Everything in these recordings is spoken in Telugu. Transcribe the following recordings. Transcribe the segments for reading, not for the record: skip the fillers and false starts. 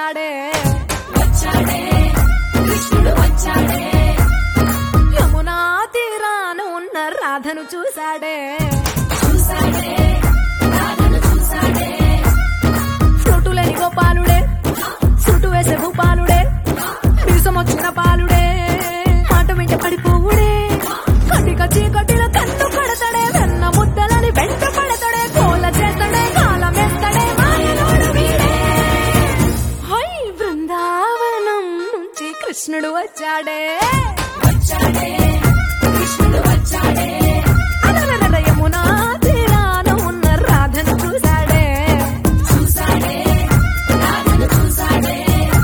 వచ్చాడే కృష్ణుడు వచ్చాడే యమునా తీరాన ఉన్న రాధను చూశాడే ఫ్రూటులేని గోపాలుడే సుటు వేసే భూపాలుడే మీసమొచ్చిన పాలుడే మాట వెంట పడిపోవుడే కటిక చీకటిలో కన్ను పడతాడే వెన్న ముద్దలని వెంట పడతాడే కోల చేస్తాడే కాలమెత్తడే మాయలోడు వీడే హై బృందావనం నుంచి కృష్ణుడు వచ్చాడే కృష్ణుడు వచ్చాడే యమునా తీరాన ఉన్న రాధను చూశాడే రాధను చూశాడే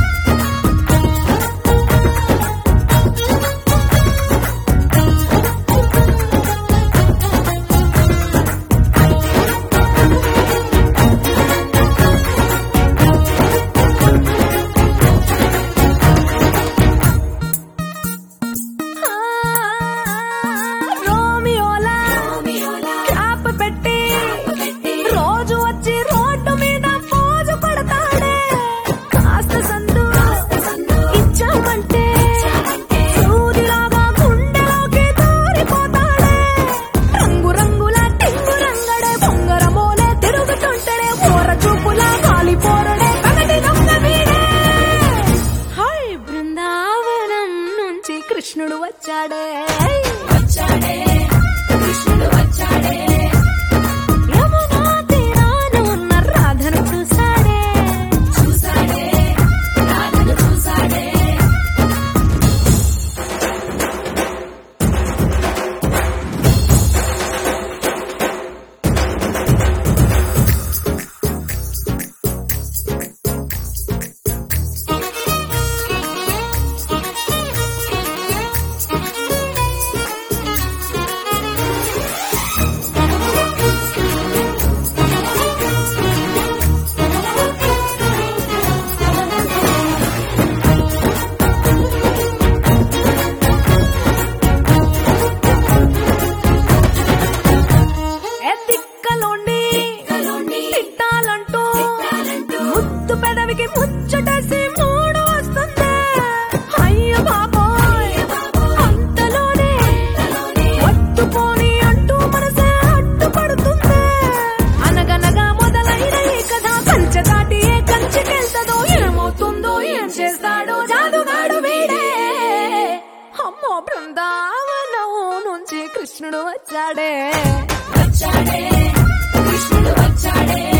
కృష్ణుడు వచ్చాడే కృష్ణుడు వచ్చాడే యమునా తీరాన ఉన్న రాధను చూశాడే రాధను చూశాడే ముచ్చటేసి మూడు వస్తుంది అయ్యో బాబోయ్ అంతలోనే పట్టుకొని అంటూ మనసే అడ్డుపడుతుంది అనగనగా మొదలైన ఈ కథ కంచె దాటి ఏ కంచెకెళ్తదో ఏమవుతుందో ఏం చేస్తాడో జాదుగాడు వీడే అమ్మో బృందావనం నుంచి కృష్ణుడు వచ్చాడే కృష్ణుడు వచ్చాడే